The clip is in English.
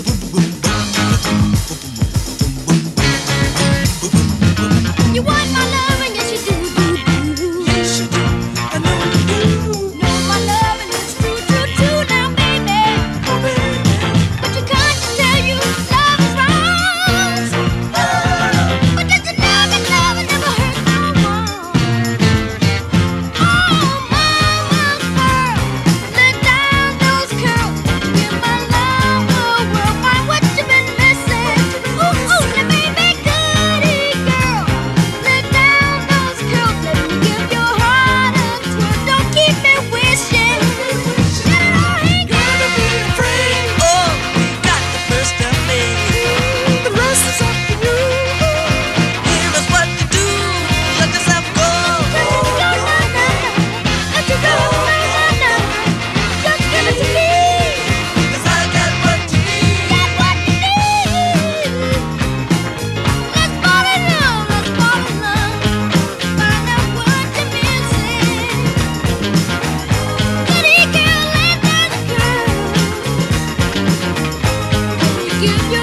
You want my love, and yes you do, Yes you do. I know you do. Know my love, and it's true, true, true now, baby. Oh, baby. But you can't tell you love is wrong. But just to know that love will never hurt no one. Oh, mama girl, let down those curls. Give my love a whirl. Find what you've been missing. Ooh, ooh, now baby, goody girl. Let down those curls. Let me give your heart a twirl. Don't keep me wishing. Let it all hang. Gotta be afraid. Oh, you got the first of me. The rest is up to you. Here is what to do. Let yourself go. Let you go, na, na, na. Just give it to me. 'Cause I got what you need. Got what you need. Let's fall in love. Let's fall in love. Find out what you're missing. Goody girl, let down the curl. Let me give you